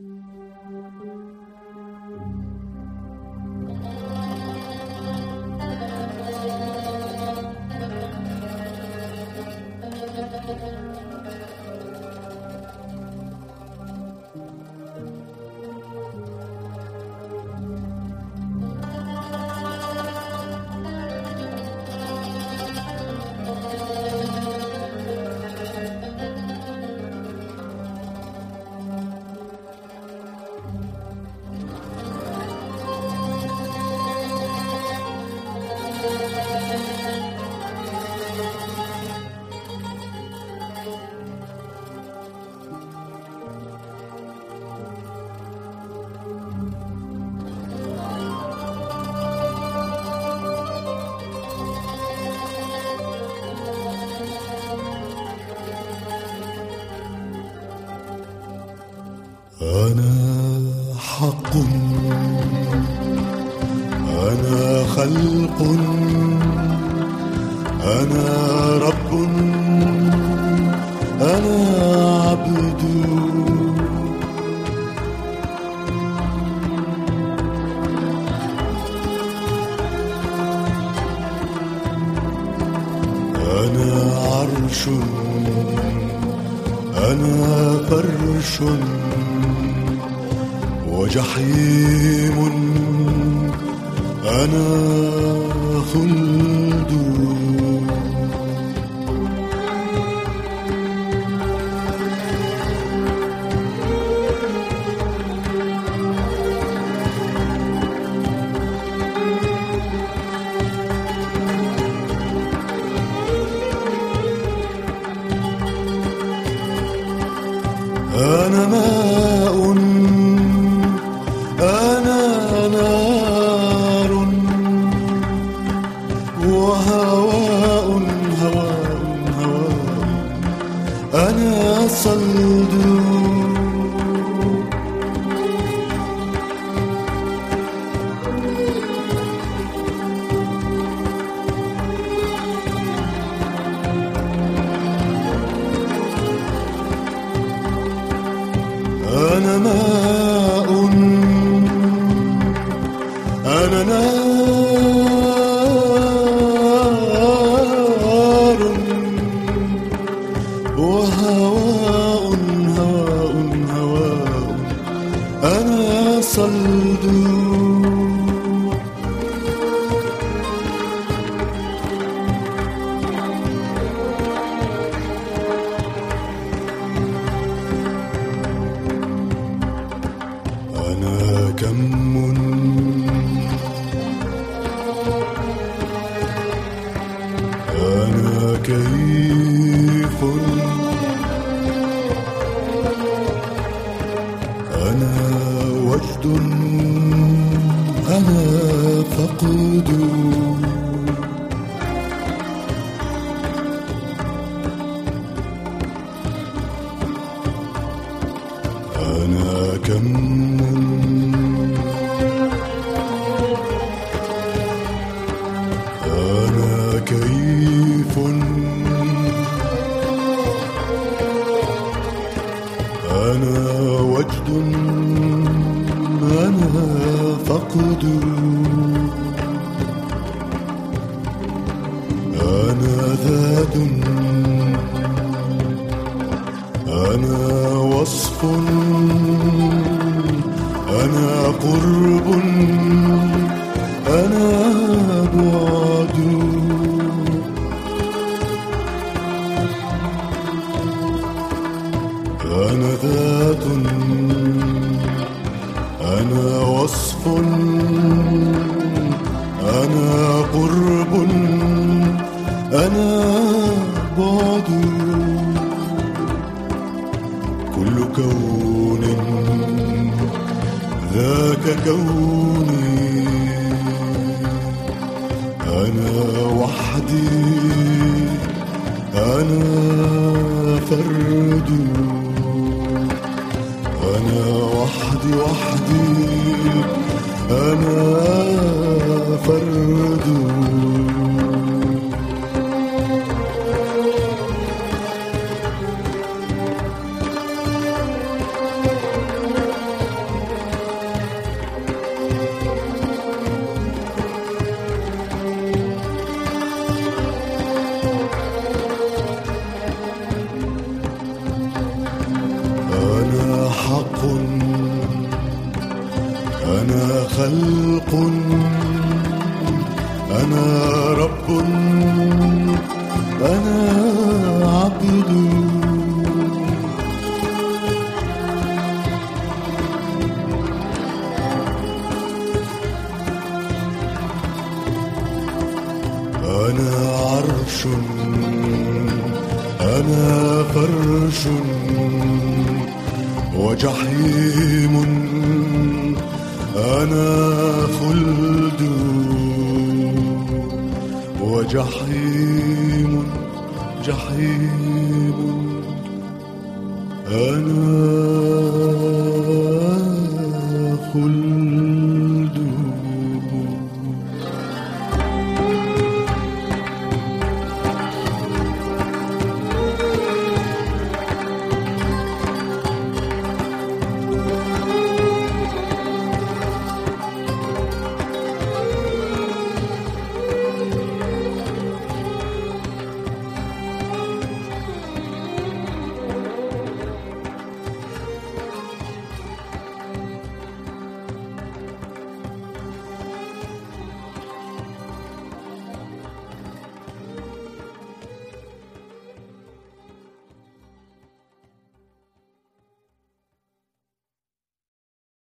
أنا حق، أنا خلق، أنا رب، أنا عبد. أنا عرش، أنا فرش وجحيم، أنا خلد. أنا ماء، أنا نار، وهواء هواء هواء، أنا صلد. أنا ماء، أنا نار، وهواء هواء هواء، أنا صلد. أنا كم، أنا كيف، أنا وجد، أنا فقد. أنا كم، أنا كيف، أنا وجد، أنا فقد. أنا ذات، أنا وصف، أنا قرب، أنا بعد. أنا ذات، أنا وصف، أنا قرب، أنا بعد. كل كون ذاك كوني، أنا وحدي، أنا فرد. أنا وحدي وحدي، أنا فرد. حق أنا خلق أنا رب أنا عبد أنا عرش أنا فرش وجحيم أنا خلد وجحيم جحيم أنا